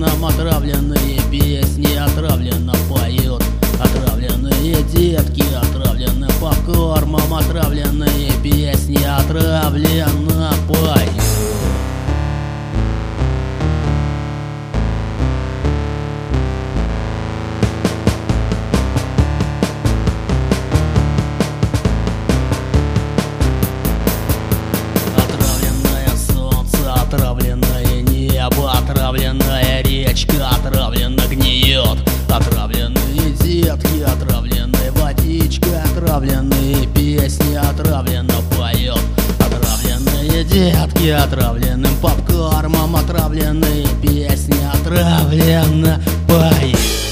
попкорном отравленные песни отравленно поют. Отравленные детки отравлены попкорном, отравленные песни отравленно поют. Отравленное небо, отравленная речка, отравленно гниет. Отравленные детки, отравленная водичка, отравленные песни отравленно поет. Отравленные детки отравленным попкорном, отравленные песни отравленно поют.